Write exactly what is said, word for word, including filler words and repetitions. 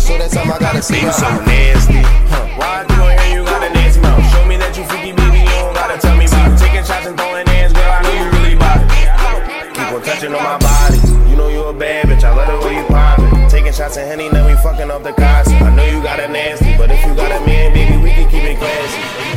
so that time I gotta see you her. so nasty. Huh. Why I do it here, you got a nasty mouth. Show me that you freaky, baby, you don't gotta tell me about it. Taking shots and throwing hands, girl, I know you really about it. Keep on touching on my body. You know you a bad bitch, I love the way you poppin'. Taking shots and Henny, now we fucking up the casa. I know you got a nasty, but if you got a man, baby, we can keep it classy.